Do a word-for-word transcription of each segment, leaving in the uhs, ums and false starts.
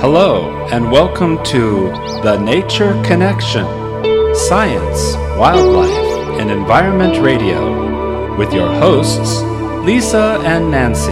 Hello, and welcome to The Nature Connection, Science, Wildlife, and Environment Radio, with your hosts, Lisa and Nancy.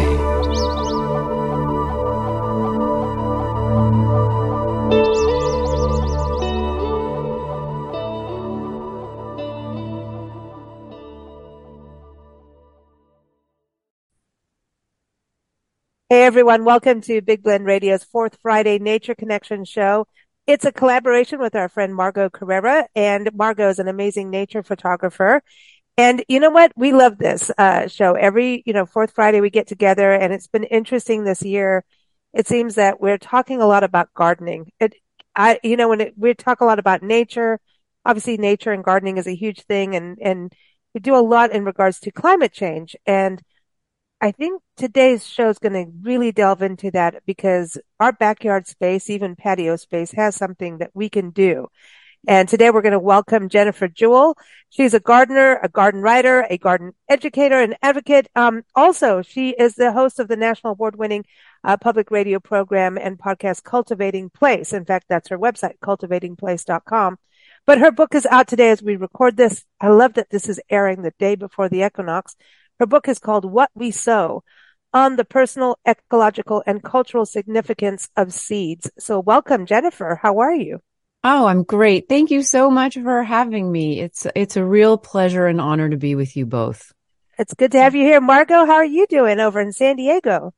Hey everyone, welcome to Big Blend Radio's fourth Friday Nature Connection show. It's a collaboration with our friend Margot Carrera, and Margot is an amazing nature photographer. And you know what? We love this uh, show. Every, you know, fourth Friday we get together, and it's been interesting this year. It seems that we're talking a lot about gardening. It, I, you know, when it, we talk a lot about nature, obviously nature and gardening is a huge thing, and and we do a lot in regards to climate change. And I think today's show is going to really delve into that because our backyard space, even patio space, has something that we can do. And today we're going to welcome Jennifer Jewell. She's a gardener, a garden writer, a garden educator, and advocate. Um, also, she is the host of the national award-winning uh, public radio program and podcast Cultivating Place. In fact, that's her website, cultivating place dot com. But her book is out today as we record this. I love that this is airing the day before the equinox. Her book is called What We Sow: On the Personal, Ecological, and Cultural Significance of Seeds. So welcome, Jennifer. How are you? Oh, I'm great. Thank you so much for having me. It's it's a real pleasure and honor to be with you both. It's good to have you here. Margot, how are you doing over in San Diego?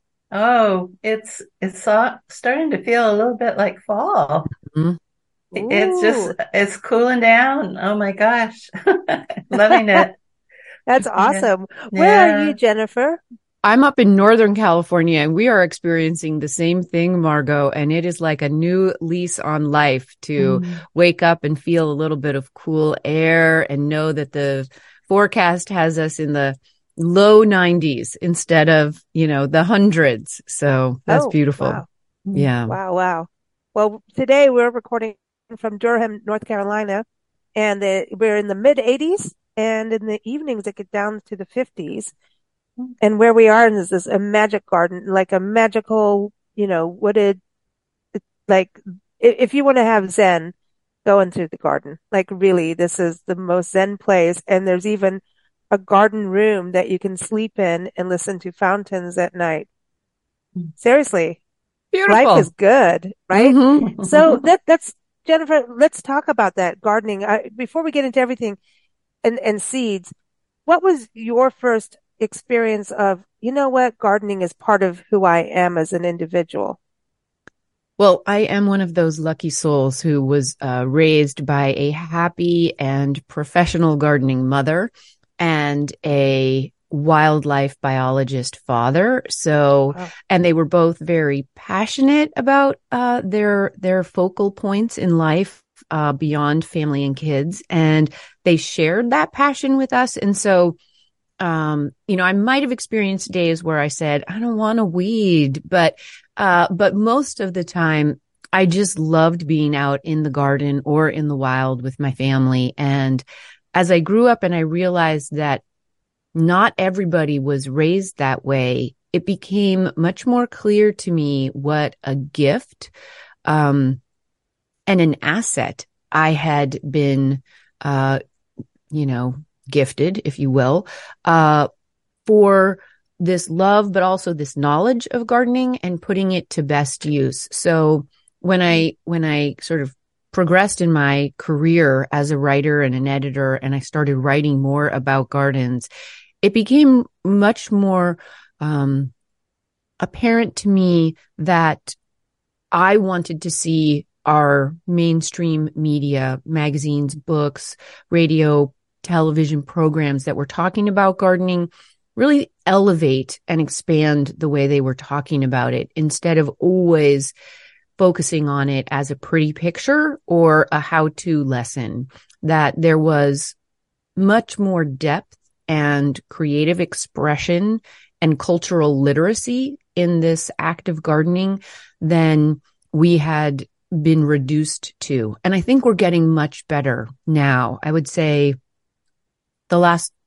Oh, it's it's uh, starting to feel a little bit like fall. Mm-hmm. It's just, it's cooling down. Oh my gosh. Loving it. That's awesome. Yeah. Where yeah. are you, Jennifer? I'm up in Northern California, and we are experiencing the same thing, Margot, and it is like a new lease on life to mm. wake up and feel a little bit of cool air and know that the forecast has us in the low nineties instead of, you know, the hundreds. So that's oh, beautiful. Wow. Yeah. Wow, wow. Well, today we're recording from Durham, North Carolina, and the, we're in the mid eighties. And in the evenings, it gets down to the fifties. And where we are is this a magic garden, like a magical, you know, wooded, like if you want to have Zen, go into the garden. Like really, this is the most Zen place. And there's even a garden room that you can sleep in and listen to fountains at night. Seriously. Beautiful. Life is good, right? Mm-hmm. So that, that's, Jennifer, let's talk about that gardening. I, before we get into everything, And, and seeds, what was your first experience of, you know what, gardening is part of who I am as an individual? Well, I am one of those lucky souls who was uh, raised by a happy and professional gardening mother and a wildlife biologist father. So, wow. And they were both very passionate about uh, their their focal points in life. Uh, beyond family and kids, and they shared that passion with us. And so, um, you know, I might have experienced days where I said, I don't want to weed, but, uh, but most of the time I just loved being out in the garden or in the wild with my family. And as I grew up and I realized that not everybody was raised that way, it became much more clear to me what a gift, um, and an asset I had been, uh, you know, gifted, if you will, uh, for this love, but also this knowledge of gardening and putting it to best use. So when I, when I sort of progressed in my career as a writer and an editor, and I started writing more about gardens, it became much more, um, apparent to me that I wanted to see our mainstream media, magazines, books, radio, television programs that were talking about gardening really elevate and expand the way they were talking about it instead of always focusing on it as a pretty picture or a how-to lesson, that there was much more depth and creative expression and cultural literacy in this act of gardening than we had been reduced to. And I think we're getting much better now. I would say the last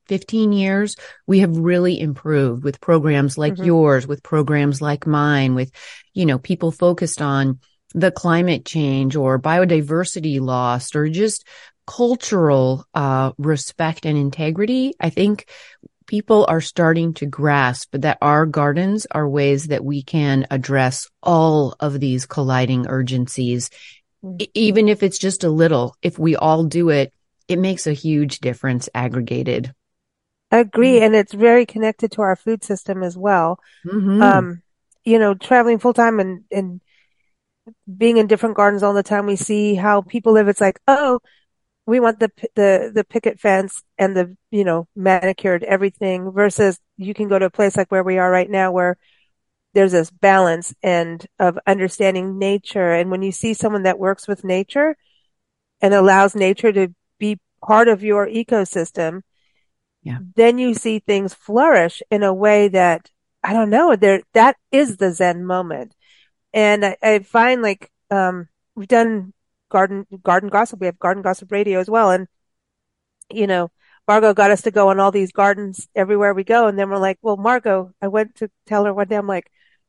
fifteen years, we have really improved with programs like mm-hmm. yours, with programs like mine, with, you know, people focused on the climate change or biodiversity loss or just cultural uh, respect and integrity. I think people are starting to grasp that our gardens are ways that we can address all of these colliding urgencies. Mm-hmm. Even if it's just a little, if we all do it, it makes a huge difference aggregated. I agree. And it's very connected to our food system as well. Mm-hmm. Um, you know, traveling full time and, and being in different gardens all the time, we see how people live. It's like, oh, we want the, the, the picket fence and the, you know, manicured everything versus you can go to a place like where we are right now where there's this balance and of understanding nature. And when you see someone that works with nature and allows nature to be part of your ecosystem, yeah, then you see things flourish in a way that, I don't know, there, that is the Zen moment. And I, I find like, um, we've done garden, garden gossip. We have garden gossip radio as well. And, you know, Margot got us to go on all these gardens everywhere we go. And then we're like, well, Margot, I went to tell her one day, I'm like,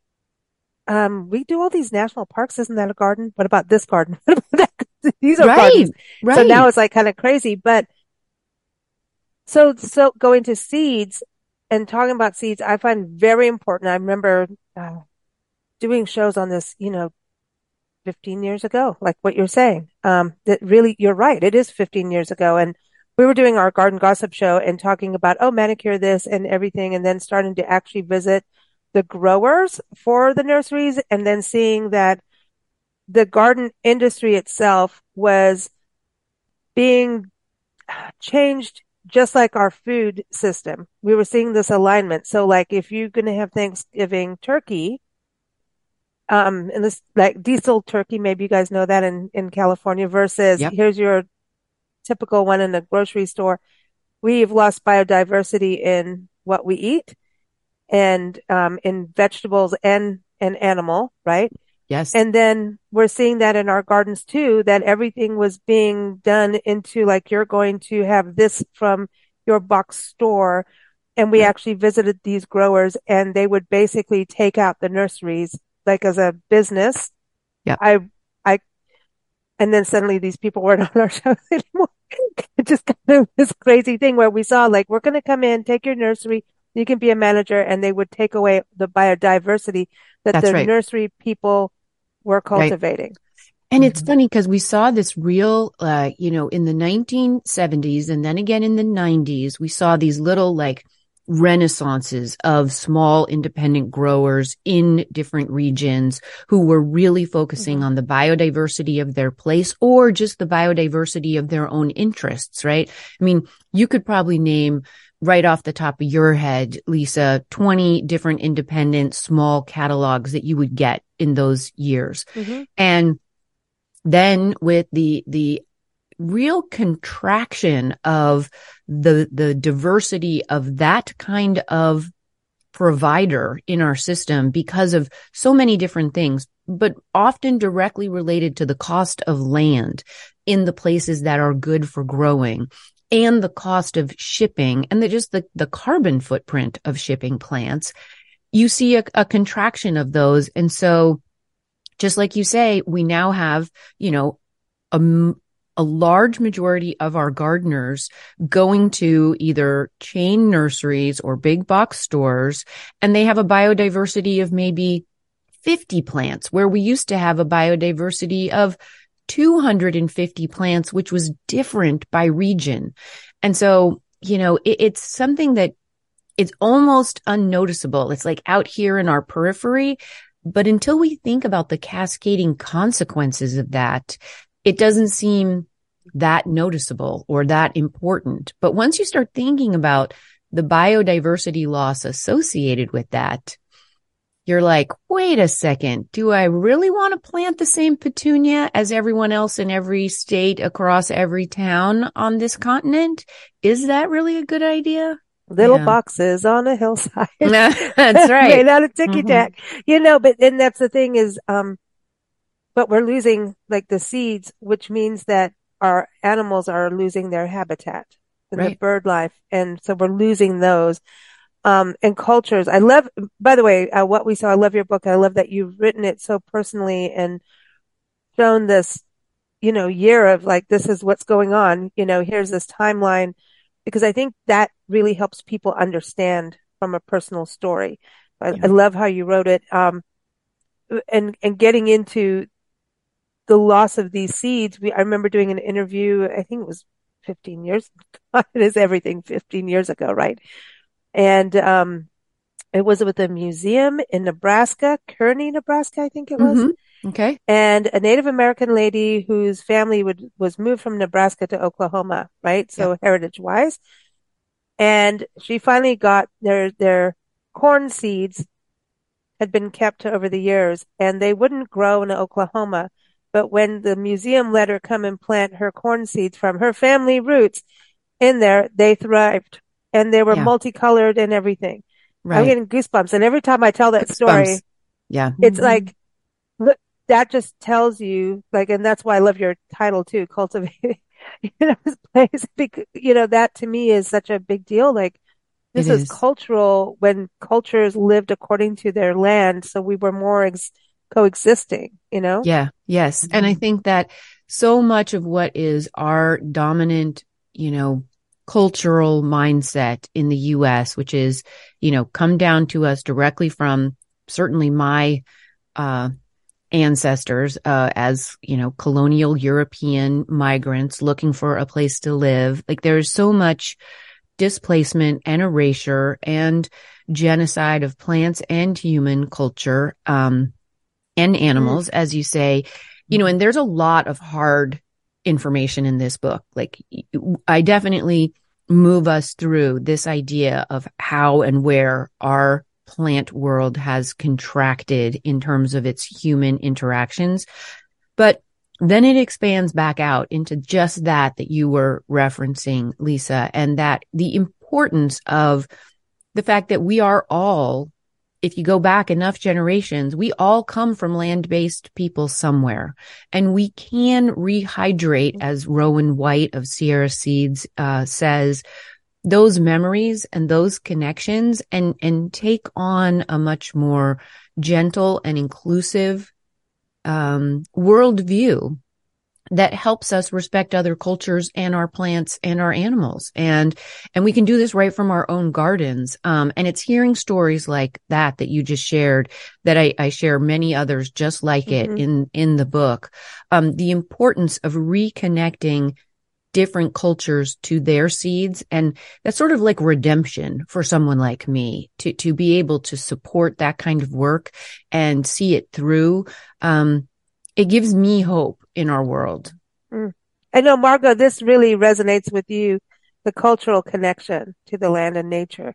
um, we do all these national parks. Isn't that a garden? What about this garden? These are right, gardens. Right. So now it's like kind of crazy, but so, so going to seeds and talking about seeds, I find very important. I remember, uh, doing shows on this, you know, fifteen years ago, like what you're saying. Um, that really, you're right. It is fifteen years ago. And we were doing our garden gossip show and talking about, oh, manicure this and everything. And then starting to actually visit the growers for the nurseries and then seeing that the garden industry itself was being changed just like our food system. We were seeing this alignment. So like if you're going to have Thanksgiving turkey, um, and this like diesel turkey, maybe you guys know that in, in California versus yep. here's your typical one in a grocery store. We've lost biodiversity in what we eat and, um, in vegetables and, and animal, right? Yes. And then we're seeing that in our gardens too, that everything was being done into like, you're going to have this from your box store. And we right. actually visited these growers and they would basically take out the nurseries like as a business. Yeah. I, I, and then suddenly these people weren't on our show anymore. It just kind of this crazy thing where we saw like, we're going to come in, take your nursery. You can be a manager and they would take away the biodiversity that That's the right. nursery people were cultivating. Right. And mm-hmm. it's funny because we saw this real, uh, you know, in the nineteen seventies and then again in the nineties, we saw these little like renaissances of small independent growers in different regions who were really focusing mm-hmm. on the biodiversity of their place or just the biodiversity of their own interests, right? I mean, you could probably name right off the top of your head, Lisa, twenty different independent small catalogs that you would get in those years. Mm-hmm. And then with the, the real contraction of the, the diversity of that kind of provider in our system because of so many different things, but often directly related to the cost of land in the places that are good for growing and the cost of shipping and the, just the, the carbon footprint of shipping plants, you see a, a contraction of those. And so just like you say, we now have, you know, a, a large majority of our gardeners going to either chain nurseries or big box stores, and they have a biodiversity of maybe fifty plants, where we used to have a biodiversity of two hundred fifty plants, which was different by region. And so, you know, it, it's something that it's almost unnoticeable. It's like out here in our periphery. But until we think about the cascading consequences of that, it doesn't seem that noticeable or that important. But once you start thinking about the biodiversity loss associated with that, you're like, wait a second, do I really want to plant the same petunia as everyone else in every state across every town on this continent? Is that really a good idea? Little yeah. boxes on a hillside. That's right. Made out of ticky tack. Mm-hmm. You know, but, and that's the thing is, um, but we're losing like the seeds, which means that our animals are losing their habitat. and right. the bird life. And so we're losing those. Um, and cultures. I love, by the way, uh, what we saw. I love your book. I love that you've written it so personally and shown this, you know, year of like, this is what's going on. You know, here's this timeline, because I think that really helps people understand from a personal story. I, Yeah. I love how you wrote it. Um, and, and getting into the loss of these seeds. We, I remember doing an interview, I think it was fifteen years. It is everything fifteen years ago, right? And, um, it was with a museum in Nebraska, Kearney, Nebraska, I think it was. Mm-hmm. Okay. And a Native American lady whose family would, was moved from Nebraska to Oklahoma, right? So Yep. heritage wise. And she finally got their, their corn seeds had been kept over the years and they wouldn't grow in Oklahoma. But when the museum let her come and plant her corn seeds from her family roots in there, they thrived and they were Yeah. multicolored and everything. Right. I'm getting goosebumps. And every time I tell that story, Goosebumps. Yeah. it's Mhm. like, look, that just tells you, like, and that's why I love your title too, cultivating, you know, this place, because, you know, that to me is such a big deal. Like, this It is is. cultural when cultures lived according to their land. So we were more ex- coexisting, you know? Yeah. Yes. And I think that so much of what is our dominant, you know, cultural mindset in the U S, which is, you know, come down to us directly from certainly my, uh, ancestors, uh, as, you know, colonial European migrants looking for a place to live. Like there's so much displacement and erasure and genocide of plants and human culture, um, and animals, mm. as you say, you know, and there's a lot of hard information in this book. Like I definitely move us through this idea of how and where our plant world has contracted in terms of its human interactions. But then it expands back out into just that, that you were referencing, Lisa, and that the importance of the fact that we are all, if you go back enough generations, we all come from land-based people somewhere, and we can rehydrate, as Rowan White of Sierra Seeds uh, says, those memories and those connections, and and take on a much more gentle and inclusive um, worldview that helps us respect other cultures and our plants and our animals. And, and we can do this right from our own gardens. Um, and it's hearing stories like that, that you just shared, that I, I share many others just like it mm-hmm. in, in the book. Um, the importance of reconnecting different cultures to their seeds. And that's sort of like redemption for someone like me to, to be able to support that kind of work and see it through. Um, it gives me hope in our world. Mm. I know, Margot, this really resonates with you, the cultural connection to the land and nature.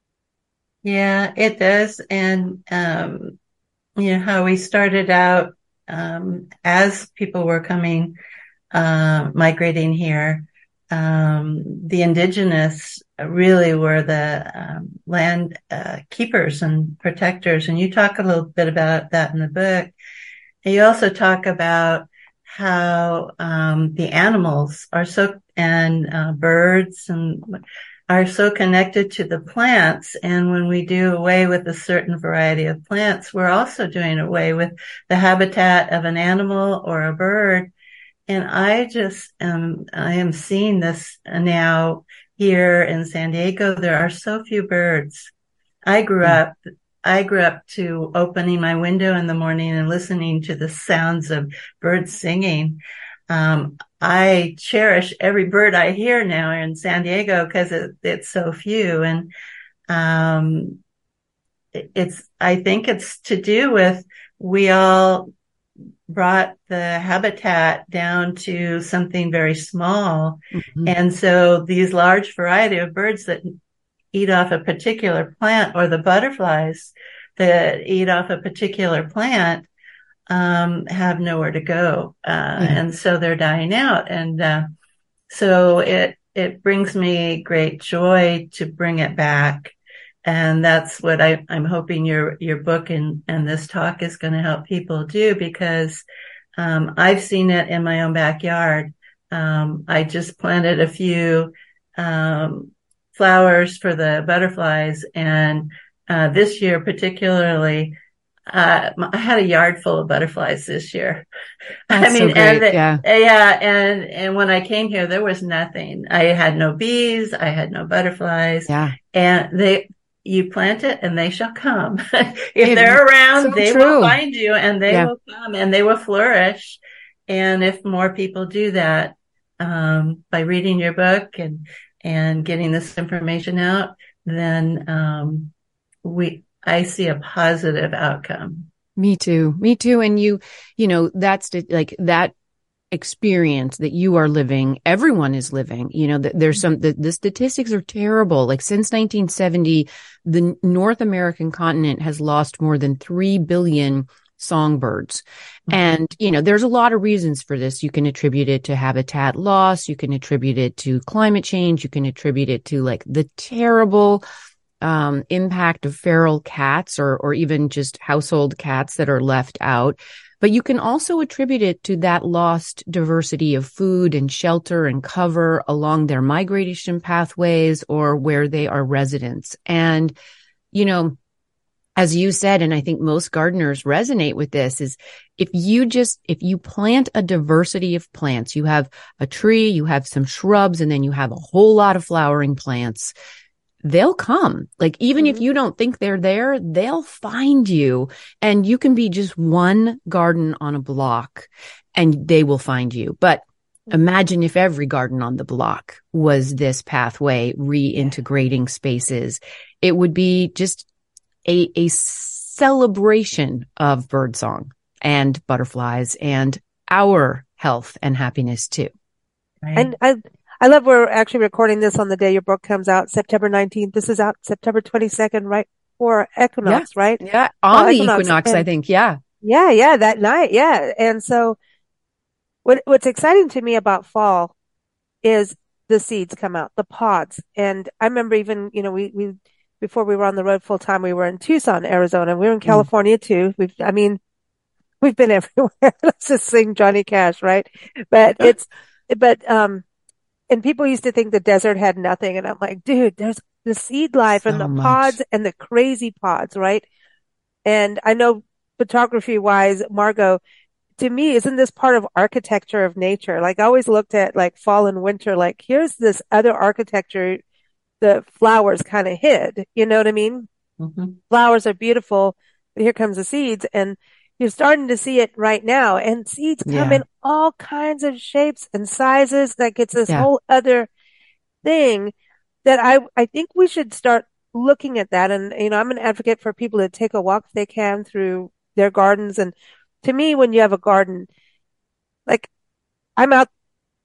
Yeah, it does. And, um, you know, how we started out, um, as people were coming, uh, migrating here, um, the indigenous really were the, um, land, uh, keepers and protectors. And you talk a little bit about that in the book. And you also talk about how um, the animals are so, and uh, birds and are so connected to the plants. And when we do away with a certain variety of plants, we're also doing away with the habitat of an animal or a bird. And I just am, I am seeing this now here in San Diego. There are so few birds. I grew mm. up I grew up to opening my window in the morning and listening to the sounds of birds singing. Um, I cherish every bird I hear now in San Diego because it, it's so few. And, um, it, it's, I think it's to do with we all brought the habitat down to something very small. Mm-hmm. And so these large variety of birds that eat off a particular plant, or the butterflies that eat off a particular plant, um, have nowhere to go. Uh, yeah. And so they're dying out. And, uh, so it, it brings me great joy to bring it back. And that's what I, I'm hoping your, your book and, and this talk is going to help people do, because, um, I've seen it in my own backyard. Um, I just planted a few um, flowers for the butterflies. And uh, this year particularly, uh, I had a yard full of butterflies this year. That's I mean, so great. and the, yeah. yeah, and, and when I came here, there was nothing. I had no bees. I had no butterflies. Yeah. And they, you plant it and they shall come. if It, they're around, so they true. will find you and they yeah. will come and they will flourish. And if more people do that, um, by reading your book and, and getting this information out, then, um, we, I see a positive outcome. Me too. Me too. And you, you know, that's the, like that experience that you are living, everyone is living, you know, th- there's some, the, the statistics are terrible. Like since nineteen seventy, the North American continent has lost more than three billion songbirds. Mm-hmm. And, you know, there's a lot of reasons for this. You can attribute it to habitat loss. You can attribute it to climate change. You can attribute it to like the terrible Um, impact of feral cats or, or even just household cats that are left out. But you can also attribute it to that lost diversity of food and shelter and cover along their migration pathways or where they are residents. And, you know, as you said, and I think most gardeners resonate with this, is if you just, if you plant a diversity of plants, you have a tree, you have some shrubs, and then you have a whole lot of flowering plants, they'll come. Like, even mm-hmm. if you don't think they're there, they'll find you, and you can be just one garden on a block and they will find you. But imagine if every garden on the block was this pathway reintegrating spaces. It would be just a, a celebration of birdsong and butterflies and our health and happiness too. Right. And I, I love we're actually recording this on the day your book comes out, September nineteenth. This is out September twenty-second, right for equinox, yeah. right? Yeah. On uh, the equinox, equinox, and, I think. Yeah. Yeah. Yeah. That night. Yeah. And so what, what's exciting to me about fall is the seeds come out, the pods. And I remember even, you know, we, we, before we were on the road full time, we were in Tucson, Arizona. We were in California mm. too. We've, I mean, we've been everywhere. Let's just sing Johnny Cash, right? But it's, but, um, and people used to think the desert had nothing. And I'm like, dude, there's the seed life so and the much. pods and the crazy pods, right? And I know photography wise, Margot, to me, isn't this part of architecture of nature? Like I always looked at like fall and winter, like here's this other architecture the flowers kind of hid. You know what I mean? Mm-hmm. Flowers are beautiful, but here comes the seeds, and you're starting to see it right now. And seeds come yeah. in all kinds of shapes and sizes. That gets this yeah. whole other thing that I, I think we should start looking at that. And, you know, I'm an advocate for people to take a walk if they can through their gardens. And to me, when you have a garden, like I'm out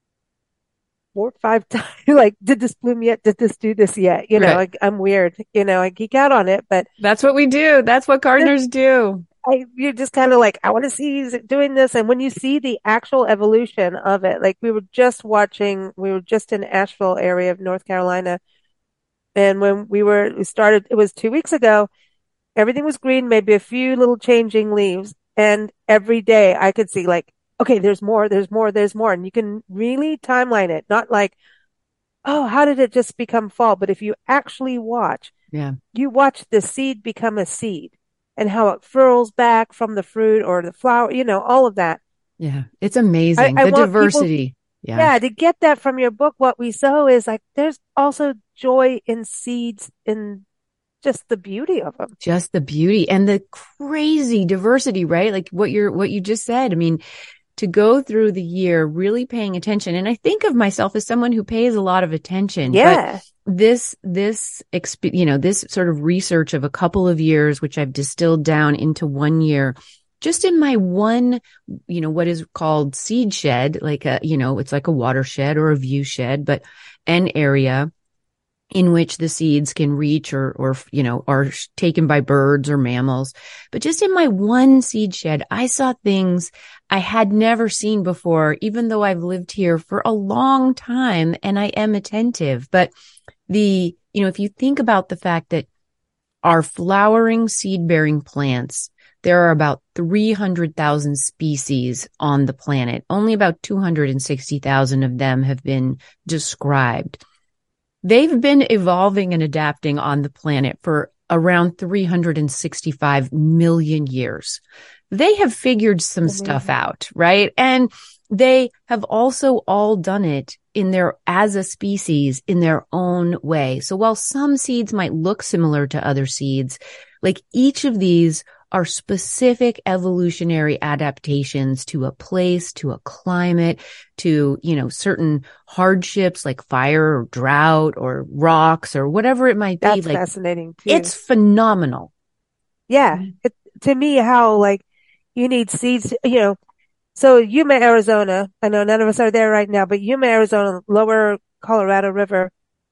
four or five times, like, did this bloom yet? Did this do this yet? You know, right. like, I'm weird, you know, I geek out on it, but that's what we do. That's what gardeners do. I, you're just kind of like, I want to see he's doing this. And when you see the actual evolution of it, like we were just watching, we were just in Asheville area of North Carolina. And when we were, we started, it was two weeks ago, everything was green, maybe a few little changing leaves. And every day I could see like, okay, there's more, there's more, there's more. And you can really timeline it, not like, oh, how did it just become fall? But if you actually watch, yeah, you watch the seed become a seed. And how it furls back from the fruit or the flower, you know, all of that. Yeah, it's amazing. I, I the diversity. People, yeah. yeah, to get that from your book, what we sow is like, there's also joy in seeds, in just the beauty of them. Just the beauty and the crazy diversity, right? Like what you're, what you just said. I mean, to go through the year really paying attention. And I think of myself as someone who pays a lot of attention. Yeah. But this, this, exp- you know, this sort of research of a couple of years, which I've distilled down into one year, just in my one, you know, what is called seed shed, like a, you know, it's like a watershed or a view shed, but an area in which the seeds can reach or, or, you know, are taken by birds or mammals. But just in my one seed shed, I saw things I had never seen before, even though I've lived here for a long time and I am attentive. But the, you know, if you think about the fact that our flowering seed-bearing plants, there are about three hundred thousand species on the planet. Only about two hundred sixty thousand of them have been described. They've been evolving and adapting on the planet for around three hundred sixty-five million years. They have figured some Amazing. Stuff out, right? And they have also all done it in their, as a species, in their own way. So while some seeds might look similar to other seeds, like each of these are specific evolutionary adaptations to a place, to a climate, to, you know, certain hardships like fire or drought or rocks or whatever it might be. That's like, fascinating too. It's phenomenal. Yeah. It, to me, how like you need seeds, you know, so Yuma, Arizona, I know none of us are there right now, but Yuma, Arizona, lower Colorado River,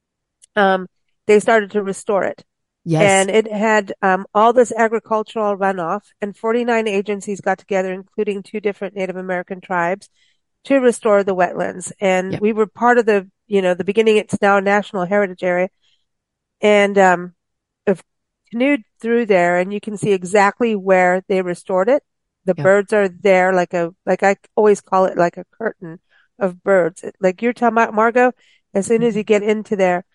um, they started to restore it. Yes. And it had um, all this agricultural runoff, and forty-nine agencies got together, including two different Native American tribes, to restore the wetlands. And yep. we were part of the, you know, the beginning. It's now a National Heritage Area. And um, I've canoed through there, and you can see exactly where they restored it. The yep. birds are there, like a, like I always call it, like a curtain of birds. Like you're talking about, Margot, as soon as you get into there,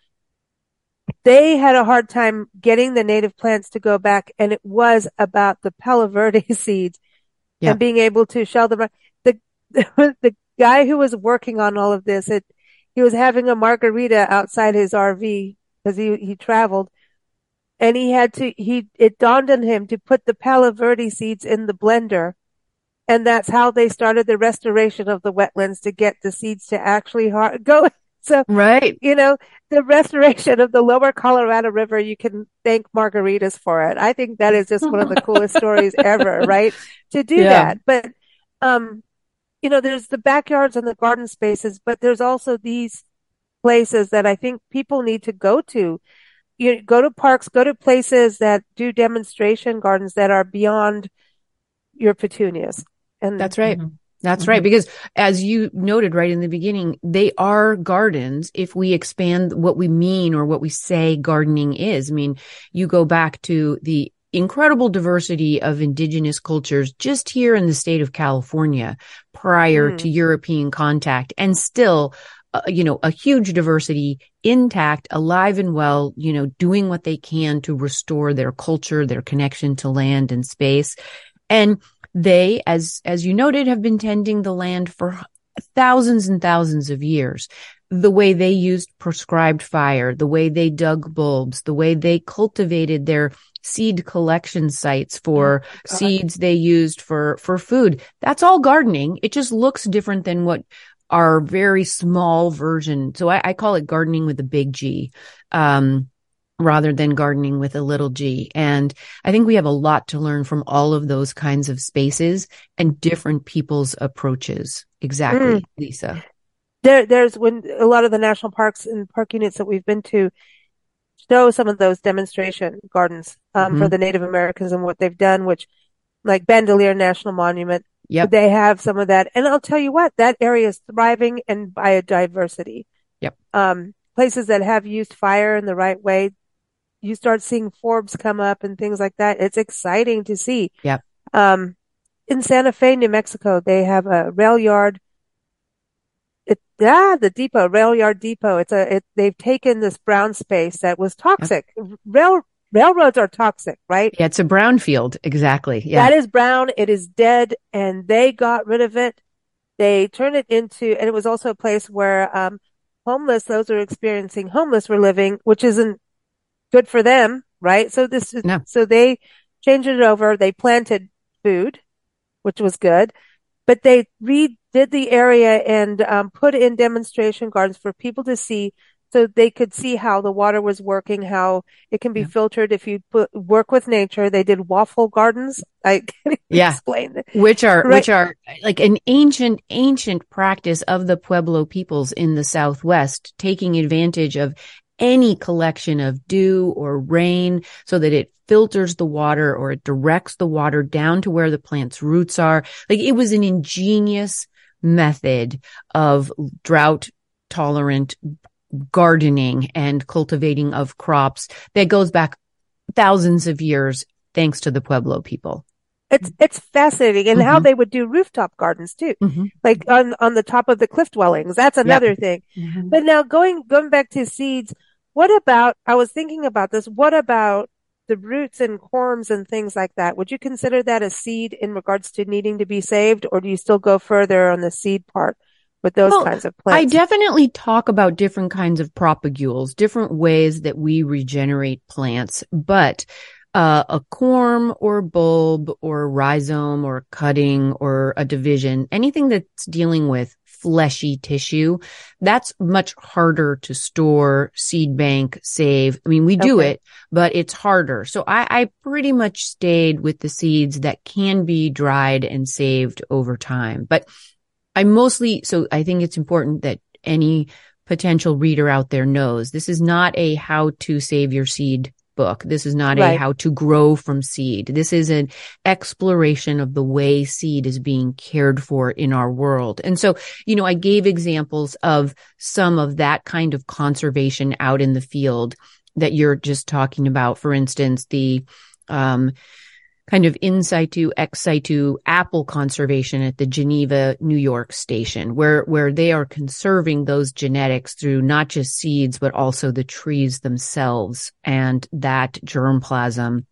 they had a hard time getting the native plants to go back, and it was about the Palo Verde seeds yeah. and being able to shell them. The, the the guy who was working on all of this, it he was having a margarita outside his R V because he he traveled, and he had to he it dawned on him to put the Palo Verde seeds in the blender, and that's how they started the restoration of the wetlands, to get the seeds to actually hard, go. So, right. you know, the restoration of the lower Colorado River, you can thank margaritas for it. I think that is just one of the coolest stories ever, right? To do yeah. that. But, um, you know, there's the backyards and the garden spaces, but there's also these places that I think people need to go to. You go to parks, go to places that do demonstration gardens that are beyond your petunias. And that's right. Mm-hmm. That's mm-hmm. right. Because as you noted right in the beginning, they are gardens if we expand what we mean or what we say gardening is. I mean, you go back to the incredible diversity of indigenous cultures just here in the state of California prior mm. to European contact, and still, uh, you know, a huge diversity intact, alive and well, you know, doing what they can to restore their culture, their connection to land and space. And they, as, as you noted, have been tending the land for thousands and thousands of years. The way they used prescribed fire, the way they dug bulbs, the way they cultivated their seed collection sites for oh, seeds they used for, for food. That's all gardening. It just looks different than what our very small version. So I, I call it gardening with a big G. Um, rather than gardening with a little g. And I think we have a lot to learn from all of those kinds of spaces and different people's approaches. Exactly, mm. Lisa. There, there's when a lot of the national parks and park units that we've been to show some of those demonstration gardens um, mm-hmm. for the Native Americans and what they've done, which like Bandelier National Monument, yep. they have some of that. And I'll tell you what, that area is thriving in biodiversity. Yep. Um, places that have used fire in the right way, you start seeing forbs come up and things like that. It's exciting to see. Yep. Um, in Santa Fe, New Mexico, they have a rail yard. It, ah, the depot, rail yard depot. It's a, it, they've taken this brown space that was toxic. Yep. Rail, railroads are toxic, right? Yeah, it's a brownfield. Exactly. Yeah. That is brown. It is dead, and they got rid of it. They turned it into, and it was also a place where, um, homeless, those who are experiencing homeless were living, which isn't good for them, right? So this is, no. so they changed it over. They planted food, which was good, but they redid the area and um, put in demonstration gardens for people to see, so they could see how the water was working, how it can be yeah. filtered if you put, work with nature. They did waffle gardens. I can't yeah. explain that. Which are, right. which are like an ancient, ancient practice of the Pueblo peoples in the Southwest, taking advantage of any collection of dew or rain so that it filters the water or it directs the water down to where the plant's roots are. Like it was an ingenious method of drought tolerant gardening and cultivating of crops that goes back thousands of years thanks to the Pueblo people. It's, it's fascinating. And mm-hmm. how they would do rooftop gardens too. Mm-hmm. Like on, on the top of the cliff dwellings. That's another yep. thing. Mm-hmm. But now going, going back to seeds, What about, I was thinking about this, what about the roots and corms and things like that? Would you consider that a seed in regards to needing to be saved, or do you still go further on the seed part with those Well, kinds of I plants? definitely talk about different kinds of propagules, different ways that we regenerate plants, but uh, a corm or bulb or rhizome or cutting or a division, anything that's dealing with fleshy tissue, that's much harder to store, seed bank, save. I mean, we do Okay. it, but it's harder. So I, I pretty much stayed with the seeds that can be dried and saved over time. But I mostly, so I think it's important that any potential reader out there knows this is not a how to save your seed book. This is not a Right. how to grow from seed. This is an exploration of the way seed is being cared for in our world. And so, you know, I gave examples of some of that kind of conservation out in the field that you're just talking about. For instance, the, um, kind of in situ, ex situ apple conservation at the Geneva, New York station, where, where they are conserving those genetics through not just seeds, but also the trees themselves and that germplasm.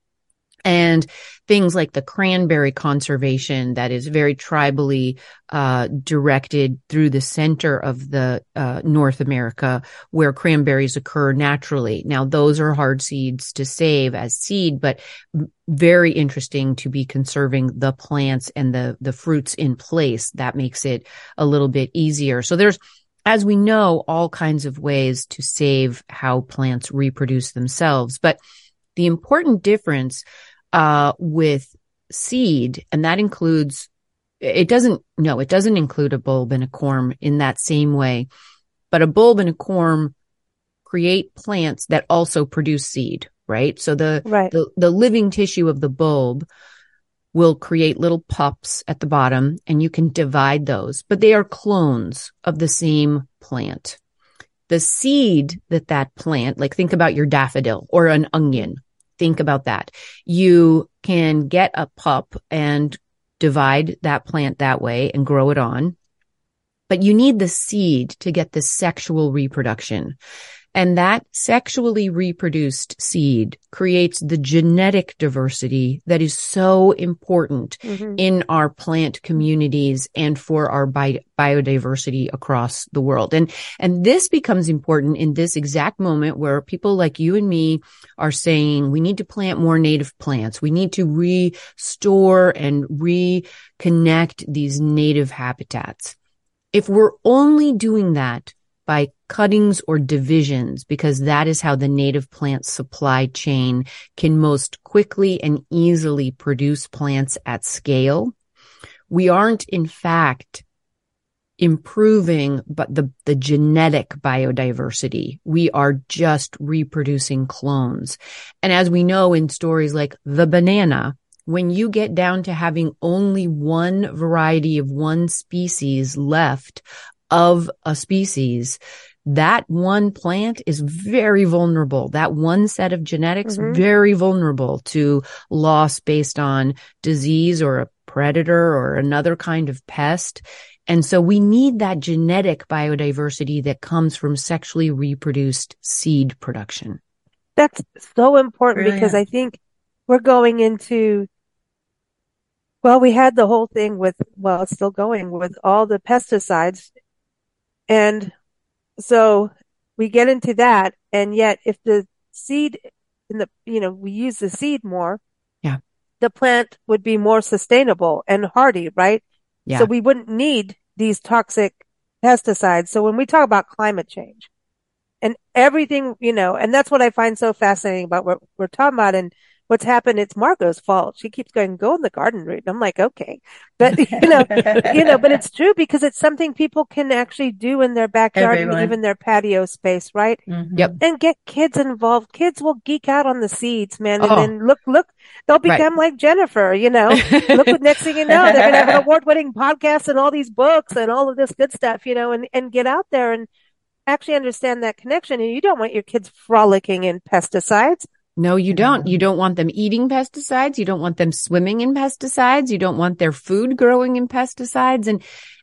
And things like the cranberry conservation that is very tribally uh, directed through the center of the uh, North America, where cranberries occur naturally. Now, those are hard seeds to save as seed, but very interesting to be conserving the plants and the the fruits in place. That makes it a little bit easier. So there's, as we know, all kinds of ways to save how plants reproduce themselves. But the important difference uh, with seed, and that includes, it doesn't, no, it doesn't include a bulb and a corm in that same way, but a bulb and a corm create plants that also produce seed, right? So the, Right. the, the living tissue of the bulb will create little pups at the bottom, and you can divide those, but they are clones of the same plant. The seed that that plant, like think about your daffodil or an onion. Think about that. You can get a pup and divide that plant that way and grow it on, but you need the seed to get the sexual reproduction. And that sexually reproduced seed creates the genetic diversity that is so important Mm-hmm. in our plant communities and for our bi- biodiversity across the world. And, and this becomes important in this exact moment where people like you and me are saying we need to plant more native plants. We need to restore and reconnect these native habitats. If we're only doing that by cuttings or divisions, because that is how the native plant supply chain can most quickly and easily produce plants at scale, we aren't in fact improving but the, the genetic biodiversity. We are just reproducing clones. And as we know in stories like the banana, when you get down to having only one variety of one species left of a species, that one plant is very vulnerable. That one set of genetics, Mhm. very vulnerable to loss based on disease or a predator or another kind of pest. And so we need that genetic biodiversity that comes from sexually reproduced seed production. That's so important because Brilliant. I think we're going into, well, we had the whole thing with, well, it's still going with all the pesticides. And so we get into that. And yet if the seed in the, you know, we use the seed more, Yeah. the plant would be more sustainable and hardy, right? Yeah. So we wouldn't need these toxic pesticides. So when we talk about climate change and everything, you know, and that's what I find so fascinating about what we're talking about and what's happened. It's Margot's fault. She keeps going, go in the garden route. And I'm like, okay, but you know, you know, but it's true because it's something people can actually do in their backyard Everyone. and even their patio space, right? Mhm. Yep. And get kids involved. Kids will geek out on the seeds, man. And Oh. then look, look, they'll Right. become like Jennifer, you know, look what next thing you know, they're going to have an award winning podcast and all these books and all of this good stuff, you know, and, and get out there and actually understand that connection. And you don't want your kids frolicking in pesticides. No, you don't. You don't want them eating pesticides. You don't want them swimming in pesticides. You don't want their food growing in pesticides. And,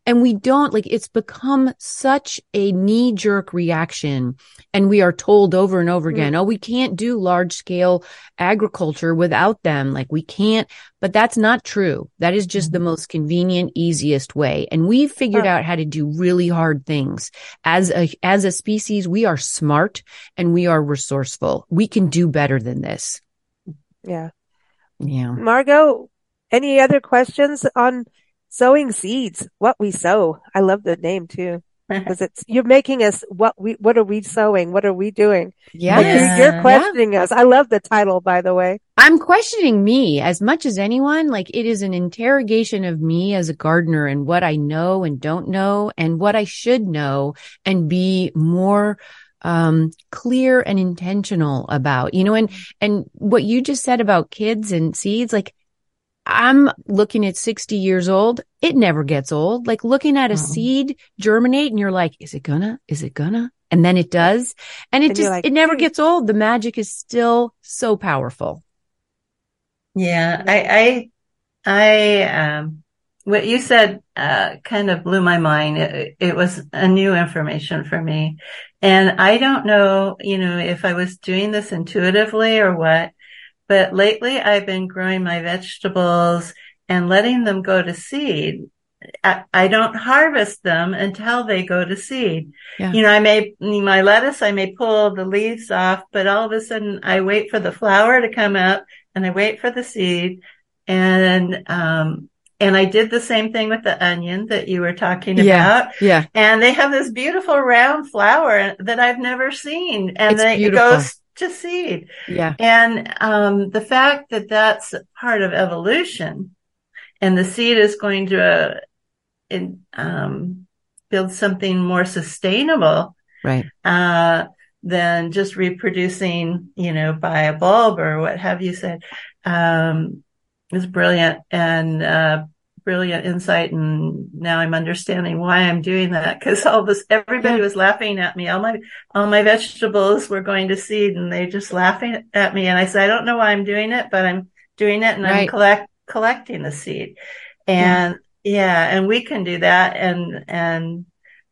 And we don't, like, it's become such a knee jerk reaction. And we are told over and over again, mm. oh, we can't do large scale agriculture without them. Like, we can't, but that's not true. That is just mm. the most convenient, easiest way. And we've figured oh. out how to do really hard things. As a, as a species, we are smart and we are resourceful. We can do better than this. Yeah. Yeah. Margot, any other questions on sowing seeds? What we sow. I love the name too. Because it's, you're making us, what we, what are we sowing? What are we doing? Yeah. Like you're, you're questioning yeah. us. I love the title, by the way. I'm questioning me as much as anyone. Like, it is an interrogation of me as a gardener and what I know and don't know and what I should know and be more um, clear and intentional about, you know, and, and what you just said about kids and seeds, like, I'm looking at sixty years old. It never gets old. Like, looking at a uh-huh. seed germinate and you're like, is it gonna, is it gonna? And then it does. And it and just, like, it never gets old. The magic is still so powerful. Yeah. I, I, I, um, what you said, uh, kind of blew my mind. It, it was a new information for me. And I don't know, you know, if I was doing this intuitively or what. But lately I've been growing my vegetables and letting them go to seed. I, I don't harvest them until they go to seed. Yeah. You know, I may, my lettuce, I may pull the leaves off, but all of a sudden I wait for the flower to come up and I wait for the seed. And, um, and I did the same thing with the onion that you were talking yeah, about. Yeah. And they have this beautiful round flower that I've never seen. And it's then beautiful. It goes to seed. Yeah. And, um, the fact that that's part of evolution and the seed is going to, uh, in, um, build something more sustainable. Right. Uh, than just reproducing, you know, by a bulb or what have you said, um, is brilliant and, uh, brilliant insight. And now I'm understanding why I'm doing that. Cause all this, everybody yeah. was laughing at me. All my, all my vegetables were going to seed and they just laughing at me. And I said, I don't know why I'm doing it, but I'm doing it and right. I'm collect, collecting the seed. And yeah. yeah, and we can do that and, and,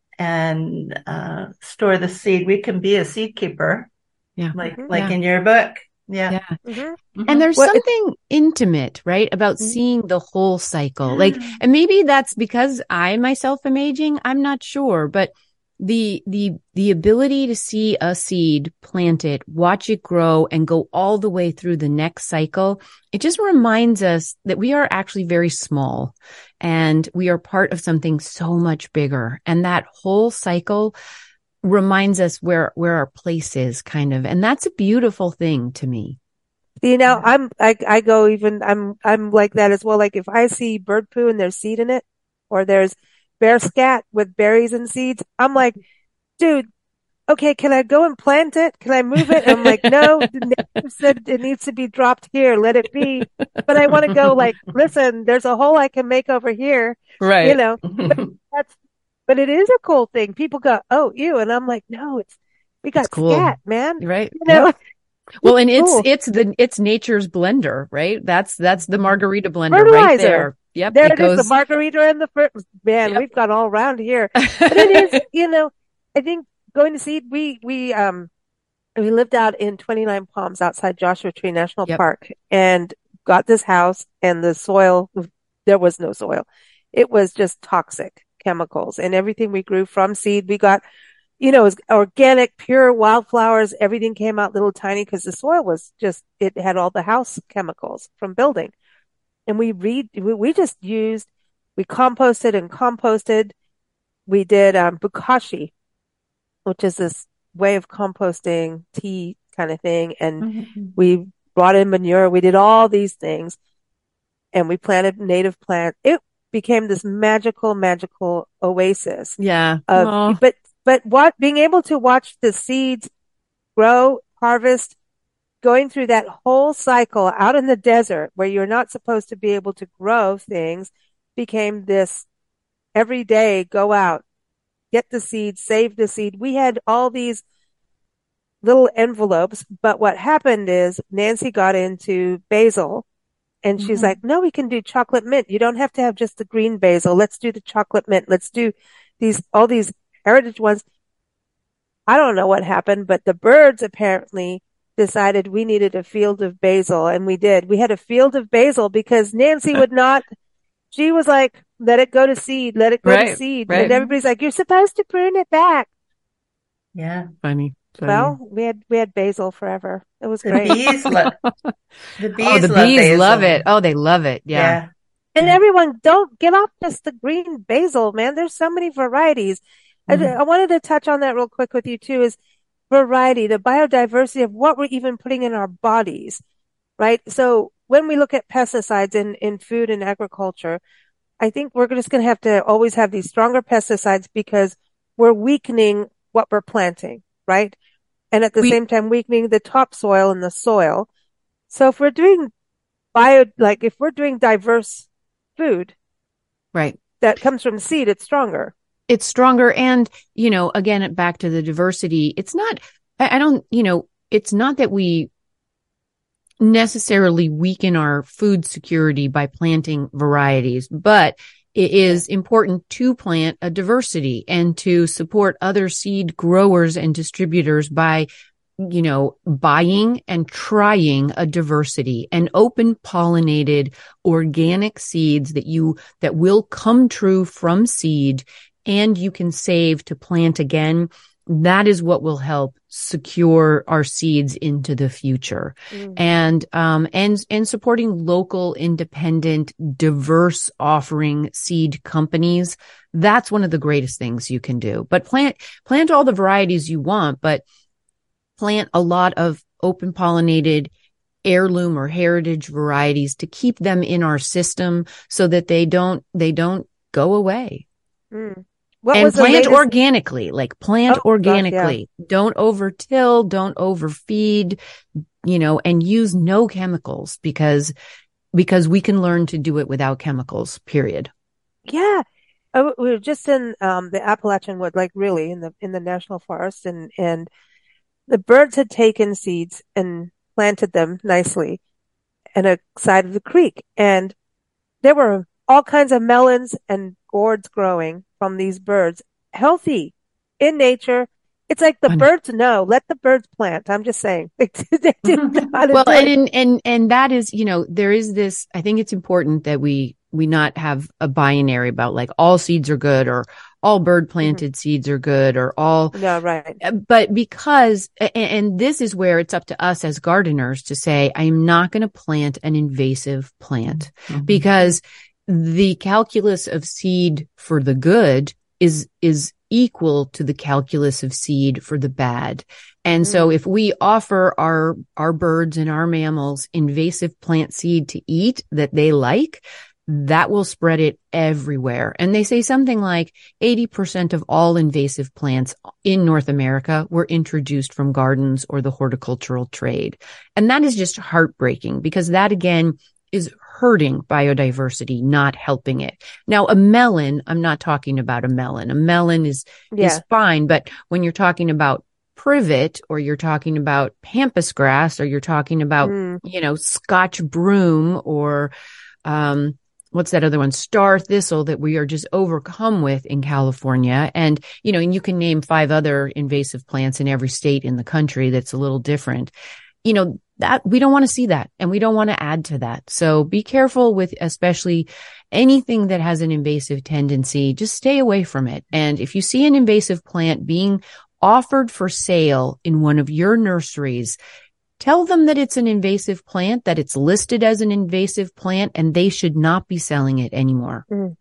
and, uh, store the seed. We can be a seed keeper. Yeah. Like, Mm-hmm. like yeah. in your book. Yeah. Yeah. Mm-hmm. Mm-hmm. And there's well, something intimate, right? About mm-hmm. seeing the whole cycle. Like, and maybe that's because I myself am aging. I'm not sure, but the, the, the ability to see a seed, plant it, watch it grow and go all the way through the next cycle. It just reminds us that we are actually very small and we are part of something so much bigger. And that whole cycle reminds us where, where our place is kind of. And that's a beautiful thing to me. You know, I'm, I, I go even, I'm, I'm like that as well. Like if I see bird poo and there's seed in it or there's bear scat with berries and seeds, I'm like, dude, okay, can I go and plant it? Can I move it? And I'm like, no, the nature said it needs to be dropped here. Let it be. But I want to go like, listen, there's a hole I can make over here. Right. You know, but that's, but it is a cool thing. People go, oh, ew. And I'm like, no, it's, we got cool. scat, man. Right. You know? Yeah. Well, and it's, cool. it's the, it's nature's blender, right? That's, that's the margarita blender Fertilizer. right there. Yep. There it, it goes... is, the margarita and the fer- man, yep. we've got all around here. But it is, you know, I think going to seed, we, we, um, we lived out in twenty-nine Palms outside Joshua Tree National yep. Park and got this house and the soil, there was no soil. It was just toxic chemicals and everything we grew from seed. We got, you know, it was organic, pure wildflowers. Everything came out little tiny because the soil was just, it had all the house chemicals from building. And we read, we, we just used, we composted and composted. We did, um, bukashi, which is this way of composting tea kind of thing. And mm-hmm. we brought in manure. We did all these things and we planted native plants. It became this magical, magical oasis. Yeah. Of, but, but what, being able to watch the seeds grow, harvest, going through that whole cycle out in the desert where you're not supposed to be able to grow things became this every day, go out, get the seed, save the seed. We had all these little envelopes, but what happened is Nancy got into basil And she's Mhm. like, no, we can do chocolate mint. You don't have to have just the green basil. Let's do the chocolate mint. Let's do these, all these heritage ones. I don't know what happened, but the birds apparently decided we needed a field of basil, and we did. We had a field of basil because Nancy would not, she was like, let it go to seed, let it go to Right, seed. right. And everybody's like, you're supposed to prune it back. Yeah. Funny. funny. Well, we had, we had basil forever. It was The great. bees love, the bees oh, the love bees basil. love it. Oh, they love it. Yeah. Yeah. And everyone, don't get off just the green basil, man. There's so many varieties. I, Mhm. I wanted to touch on that real quick with you too, is variety, the biodiversity of what we're even putting in our bodies, right? So when we look at pesticides in, in food and agriculture, I think we're just going to have to always have these stronger pesticides because we're weakening what we're planting, right? And at the We- same time, weakening the topsoil and the soil. So if we're doing bio, like if we're doing diverse food Right. that comes from seed, it's stronger. It's stronger. And, you know, again, back to the diversity, it's not, I, I don't, you know, it's not that we necessarily weaken our food security by planting varieties, but it is important to plant a diversity and to support other seed growers and distributors by, you know, buying and trying a diversity and open pollinated organic seeds that you, that will come true from seed and you can save to plant again. That is what will help secure our seeds into the future. Mm. And, um, and, and supporting local, independent, diverse offering seed companies. That's one of the greatest things you can do. But plant, plant all the varieties you want, but plant a lot of open pollinated heirloom or heritage varieties to keep them in our system so that they don't, they don't go away. Mm. What and was the plant latest- organically, like plant Oh, gosh, organically. Don't overtill, don't overfeed, you know, and use no chemicals because, because we can learn to do it without chemicals, period. Yeah. Oh, we were just in um, the Appalachian wood, like really in the in the national forest, and and the birds had taken seeds and planted them nicely in a side of the creek, and there were all kinds of melons and gourds growing from these birds, healthy in nature. It's like the Funny. birds know. Let the birds plant. I'm just saying. They didn't know how to Well, do and, it. and, and, and that is, you know, there is this, I think it's important that we, we not have a binary about like all seeds are good or all bird planted mm-hmm. seeds are good or all. No, right. But because, and, and this is where it's up to us as gardeners to say, I'm not going to plant an invasive plant mm-hmm. because the calculus of seed for the good is, is equal to the calculus of seed for the bad. And mm. so if we offer our, our birds and our mammals invasive plant seed to eat that they like, that will spread it everywhere. And they say something like eighty percent of all invasive plants in North America were introduced from gardens or the horticultural trade. And that is just heartbreaking because that again is hurting biodiversity, not helping it. Now, a melon, I'm not talking about a melon. A melon is, yeah. is fine. But when you're talking about privet or you're talking about pampas grass or you're talking about, mm. you know, Scotch broom or, um, what's that other one? Star thistle that we are just overcome with in California. And, you know, and you can name five other invasive plants in every state in the country that's a little different. You know, that we don't want to see that and we don't want to add to that. So be careful with especially anything that has an invasive tendency. Just stay away from it. And if you see an invasive plant being offered for sale in one of your nurseries, tell them that it's an invasive plant, that it's listed as an invasive plant, and they should not be selling it anymore. Mm.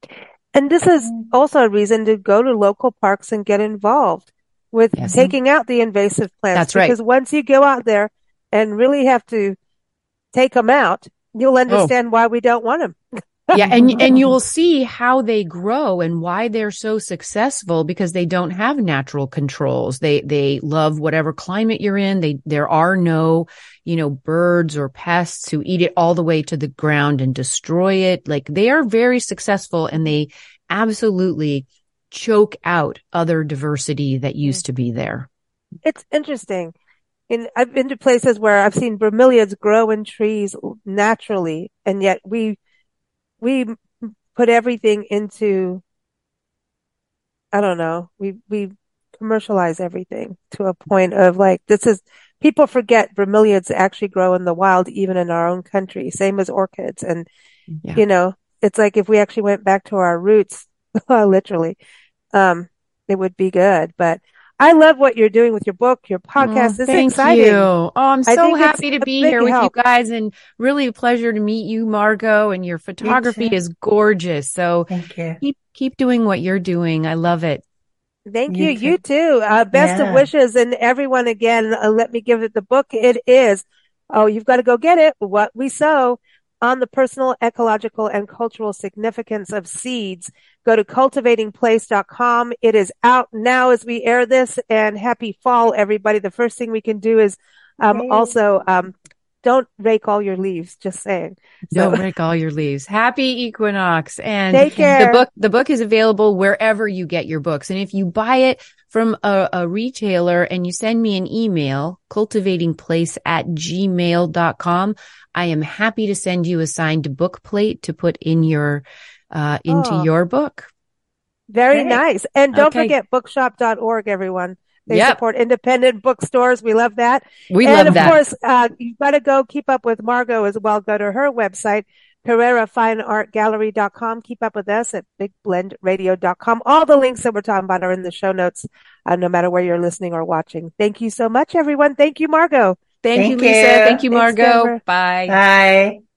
And this is also a reason to go to local parks and get involved with yes. taking out the invasive plants. That's right. Because once you go out there and really have to take them out, you'll understand oh. why we don't want them. Yeah, and and you'll see how they grow and why they're so successful because they don't have natural controls. They they love whatever climate you're in. They there are no, you know, birds or pests who eat it all the way to the ground and destroy it. Like they are very successful and they absolutely choke out other diversity that used to be there. It's interesting. And I've been to places where I've seen bromeliads grow in trees naturally, and yet we we put everything into, I don't know, we we commercialize everything to a point of like, this is, people forget bromeliads actually grow in the wild, even in our own country, same as orchids. And, Yeah. you know, it's like if we actually went back to our roots, literally, um, it would be good. But I love what you're doing with your book, your podcast. Oh, This is thank exciting. you. Oh, I'm I so think it's happy to a be big here with help. you guys, and really a pleasure to meet you, Margot, and your photography too. is gorgeous. So Thank you. keep keep doing what you're doing. I love it. Thank You you. too. You too. Uh, best of Yeah. wishes. And everyone, again, uh, let me give it the book. It is, oh, you've got to go get it. What We Sow, on the personal, ecological, and cultural significance of seeds. Go to cultivating place dot com. It is out now as we air this, and happy fall, everybody. The first thing we can do is, um, Yay. also, um, don't rake all your leaves, just saying. So Don't rake all your leaves. Happy equinox. And take the care. book, the book is available wherever you get your books. And if you buy it from a, a retailer and you send me an email, cultivating place at gmail dot com, I am happy to send you a signed book plate to put in your, uh, into Oh. your book. Very Great. nice. And don't Okay. forget bookshop dot org, everyone. They Yep. support independent bookstores. We love that. We and love of that. course, uh, you've got to go keep up with Margot as well. Go to her website, Carrera Fine Art Gallery dot com. Keep up with us at big blend radio dot com. All the links that we're talking about are in the show notes, uh, no matter where you're listening or watching. Thank you so much, everyone. Thank you, Margot. Thank, you, Thank Lisa. you. Thank you, Thanks, Margot. Denver. Bye. Bye.